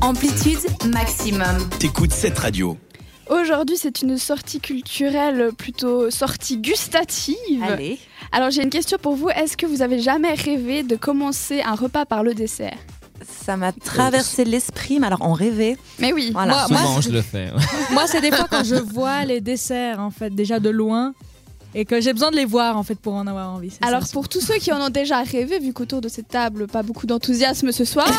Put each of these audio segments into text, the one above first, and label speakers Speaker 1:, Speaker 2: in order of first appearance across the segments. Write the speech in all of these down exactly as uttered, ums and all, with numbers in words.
Speaker 1: amplitude maximum.
Speaker 2: T'écoutes cette radio.
Speaker 3: Aujourd'hui, c'est une sortie culturelle, plutôt sortie gustative.
Speaker 4: Allez.
Speaker 3: Alors, j'ai une question pour vous. Est-ce que vous avez jamais rêvé de commencer un repas par le dessert ?
Speaker 4: Ça m'a traversé l'esprit, mais alors en rêver.
Speaker 3: Mais oui.
Speaker 4: Voilà.
Speaker 5: Moi,
Speaker 6: Souvent,
Speaker 5: moi,
Speaker 6: je le fais.
Speaker 5: moi, c'est des fois quand je vois les desserts, en fait, déjà de loin, et que j'ai besoin de les voir, en fait, pour en avoir envie. C'est
Speaker 3: Alors,
Speaker 5: ça,
Speaker 3: pour tous ceux qui en ont déjà rêvé, vu qu'autour de cette table, pas beaucoup d'enthousiasme ce soir...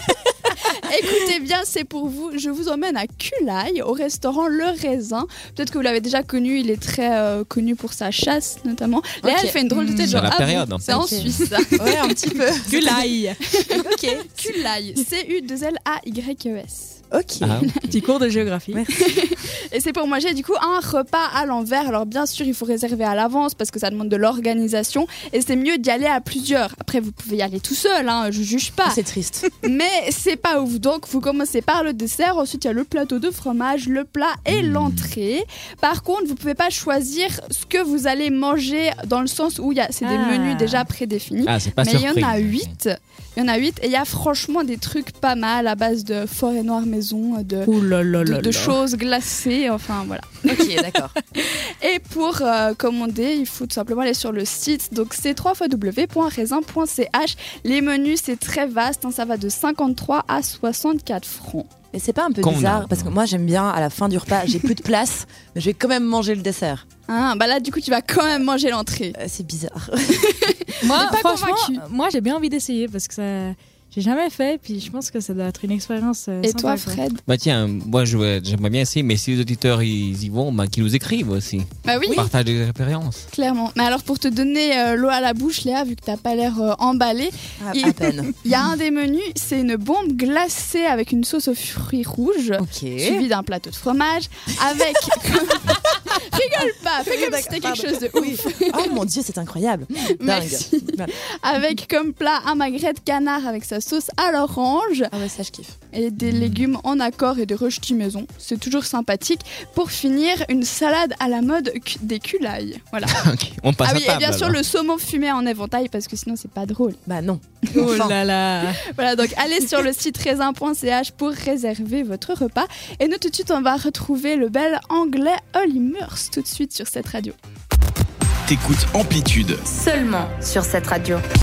Speaker 3: Écoutez bien, c'est pour vous. Je vous emmène à Culaï, au restaurant Le Raisin. Peut-être que vous l'avez déjà connu, il est très euh, connu pour sa chasse, notamment. Léa,
Speaker 4: Ok.
Speaker 3: elle fait une drôle de tête,
Speaker 6: C'est
Speaker 3: genre,
Speaker 6: la
Speaker 3: ah
Speaker 6: période,
Speaker 3: bon,
Speaker 6: hein.
Speaker 3: c'est en
Speaker 4: Ok.
Speaker 3: Suisse.
Speaker 4: Ouais, un petit peu.
Speaker 5: Culaï.
Speaker 4: Ok.
Speaker 3: Culaï, C U deux L A Y E S.
Speaker 4: Ok.
Speaker 6: Ah,
Speaker 5: Petit cours de géographie.
Speaker 4: Merci.
Speaker 3: Et c'est pour manger du coup un repas à l'envers. Alors bien sûr, il faut réserver à l'avance parce que ça demande de l'organisation. Et c'est mieux d'y aller à plusieurs. Après, vous pouvez y aller tout seul, hein, je juge pas.
Speaker 4: C'est triste.
Speaker 3: Mais c'est pas ouf. Donc, vous commencez par le dessert. Ensuite, il y a le plateau de fromage, le plat et l'entrée. Par contre, vous pouvez pas choisir ce que vous allez manger dans le sens où il y a, c'est des
Speaker 5: Ah.
Speaker 3: menus déjà prédéfinis.
Speaker 6: Ah, c'est pas
Speaker 3: Mais il y
Speaker 6: surprise.
Speaker 3: en a huit. Il y en a huit. Et il y a franchement des trucs pas mal à base de forêt noire maison, de,
Speaker 5: Ouh là là
Speaker 3: de,
Speaker 5: là
Speaker 3: de
Speaker 5: là.
Speaker 3: choses glacées. Enfin, voilà.
Speaker 4: Ok, d'accord.
Speaker 3: Et pour euh, commander, il faut tout simplement aller sur le site. Donc c'est w w w point raisin point c h. Les menus, c'est très vaste, hein, ça va de cinquante-trois à soixante-quatre francs.
Speaker 4: Et c'est pas un peu
Speaker 6: Qu'on
Speaker 4: bizarre
Speaker 6: a.
Speaker 4: parce que moi j'aime bien à la fin du repas, j'ai plus de place, mais je vais quand même manger le dessert.
Speaker 3: Ah, bah là, du coup, tu vas quand même manger l'entrée.
Speaker 4: Euh, c'est bizarre.
Speaker 5: Moi,
Speaker 3: pas
Speaker 5: franchement,
Speaker 3: convaincue.
Speaker 5: euh, moi, j'ai bien envie d'essayer parce que ça, j'ai jamais fait, puis je pense que ça doit être une expérience. euh,
Speaker 3: Et
Speaker 5: sympa,
Speaker 3: toi,
Speaker 5: quoi.
Speaker 3: Fred ?
Speaker 6: Bah tiens, moi je vais- j'aimerais bien essayer, mais si les auditeurs ils y vont, bah, qu'ils nous écrivent aussi.
Speaker 3: Bah oui,
Speaker 6: Partage des expériences.
Speaker 3: clairement. Mais alors, pour te donner euh, l'eau à la bouche, Léa, vu que t'as pas l'air euh, emballée,
Speaker 4: À,
Speaker 3: Il-
Speaker 4: à peine.
Speaker 3: il y a un des menus, c'est une bombe glacée avec une sauce aux fruits rouges.
Speaker 4: Ok.
Speaker 3: Suivi d'un plateau de fromage avec. Rigole pas, fais comme si c'était quelque chose de ouf.
Speaker 4: Oh mon dieu, c'est incroyable. Dingue.
Speaker 3: Merci.
Speaker 4: Voilà.
Speaker 3: Avec comme plat un magret de canard avec sa sauce à l'orange
Speaker 4: Ah ouais, ça je kiffe.
Speaker 3: et des légumes en accord et des rösti maison. C'est toujours sympathique. Pour finir, une salade à la mode cu- des culailles. Voilà.
Speaker 6: Ok, on passe
Speaker 3: Ah
Speaker 6: à
Speaker 3: oui, et
Speaker 6: table.
Speaker 3: bien sûr
Speaker 6: alors.
Speaker 3: le saumon fumé en éventail parce que sinon c'est pas drôle.
Speaker 4: Bah non.
Speaker 5: Oh
Speaker 4: Enfin.
Speaker 5: là là.
Speaker 3: Voilà, donc allez sur le site raisin point c h pour réserver votre repas. Et nous tout de suite on va retrouver le bel anglais Olly Murs tout de suite sur cette radio.
Speaker 2: T'écoutes Amplitude.
Speaker 1: Seulement sur cette radio.